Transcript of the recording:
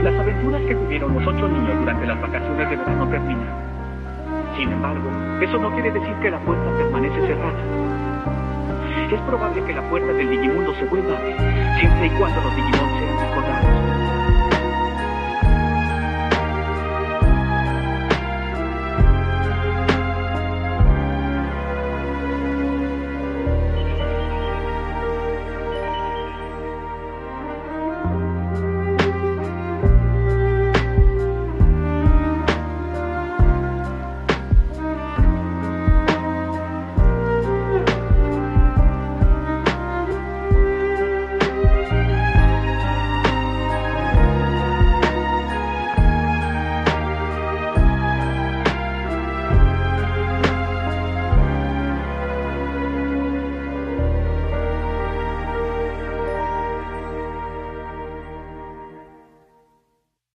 Las aventuras que tuvieron los 8 niños durante las vacaciones de verano terminaron. Sin embargo, eso no quiere decir que la puerta permanece cerrada. Es probable que la puerta del Digimundo se vuelva a abrir, siempre y cuando los Digimon sean